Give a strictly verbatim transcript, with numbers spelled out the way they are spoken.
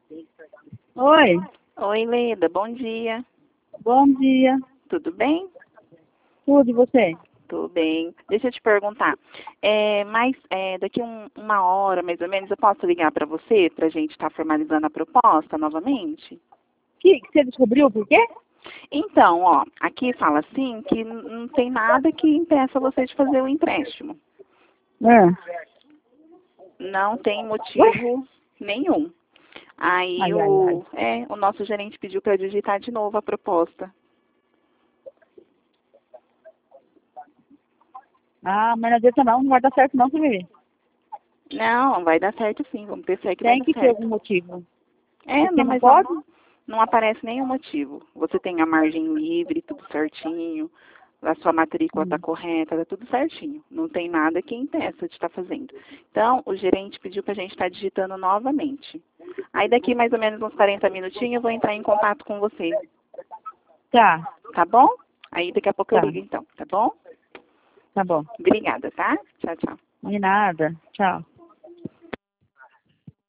Oi, Oi, Leda, bom dia. bom dia. Tudo bem? Tudo e você? Tudo bem. Deixa eu te perguntar. É, mas é, daqui um, uma hora, mais ou menos, eu posso ligar para você para a gente estar formalizando a proposta novamente? Que, que você descobriu por quê? Então, ó, aqui fala assim que n- não tem nada que impeça você de fazer o empréstimo. Ah, Não tem ué? motivo nenhum. Aí Ai, ai, ai. o, é, o nosso gerente pediu para digitar de novo a proposta. Ah, mas não adianta não, não vai dar certo não, você me vê. Não, vai dar certo sim, vamos ter fé que vai Tem dar que ter certo. algum motivo. É, Porque não, não mas não, pode? não aparece nenhum motivo. Você tem a margem livre, tudo certinho, a sua matrícula está Hum. correta, está tudo certinho. Não tem nada que impeça de estar fazendo. Então, o gerente pediu para a gente estar digitando novamente. Aí daqui mais ou menos uns quarenta minutinhos eu vou entrar em contato com você, Tá, tá bom? Aí daqui a pouco eu tá, ligo então, tá bom? tá bom. Obrigada, tá? Tchau, tchau. De nada. Tchau.